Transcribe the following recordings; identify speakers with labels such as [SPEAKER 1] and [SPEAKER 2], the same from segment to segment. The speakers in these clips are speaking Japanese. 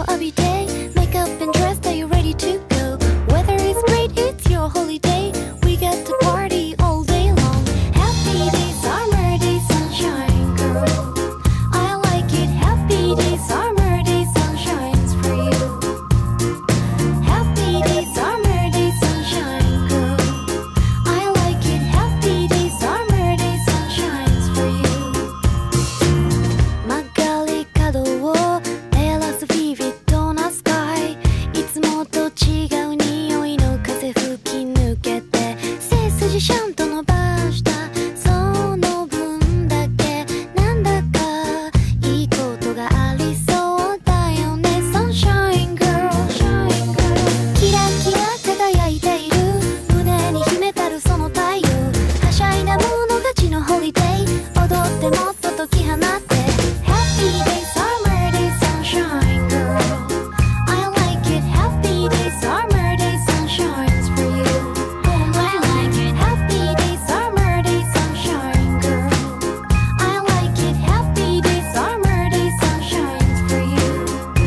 [SPEAKER 1] を浴びて Make up and dressed, are you ready to go? Weather is great, it's your holiday. We get to party all day long. Happy days, summer days, sunshine girl. I like it, happy days, summer days, sunshine's for you. Happy days, summer days, sunshine girl. I like it, happy days, summer days, sunshine's for you. 曲がり角を照らすビビッドなスカイ、いつもと違う匂いの風吹き抜けて背筋シャンと伸ばしたその分だけなんだかいいことがありそうだよね Sunshine Girl キラキラ輝いている胸に秘めたるその太陽はしゃいだもの勝ちのホリデー踊ってもっと解き放って Happy days, summer days, sunshine girl I like it, happy days, summer days, sunshine's for you I like it, happy days, summer days, sunshine girl I like it, happy days, summer days, sunshine's for you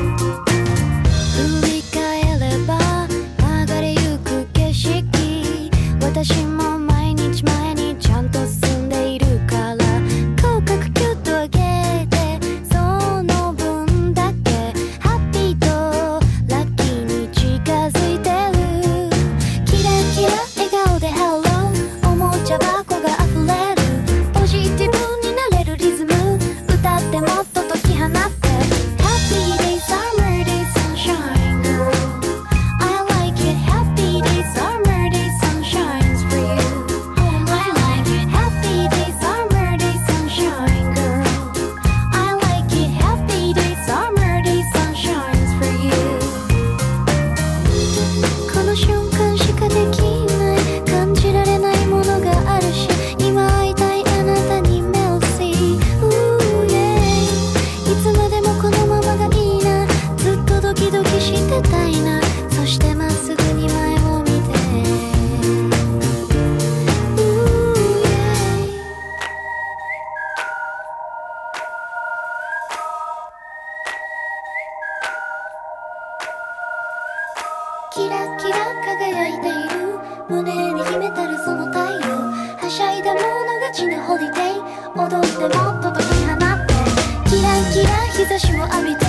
[SPEAKER 1] 振り返れば流れゆく景色私も毎日前にちゃんと進んでいるから口角キュッと上げてその分だけハッピーとラッキーに近づいてるキラキラ笑顔で Hello おもちゃ箱が溢れるポジティブになれるリズム歌ってもっと解き放って Happy days, summer days, sunshine girl I like it, happy days, summer days, sunshine's for you I like it, happy days, summer days, sunshine girl I like it, happy days, summer days, sunshine's for you この瞬間しかできない感じられないものがあるし今会いたいあなたに目を See Ooh yeah いつまでもこのままがいいなずっとドキドキしてたいなそしてまっすぐに前を見て Ooh yeah キラキラ輝いている胸に秘めたるその太陽はしゃいだもの勝ちのホリデー踊ってもっと解き放ってキラキラ日差しを浴びて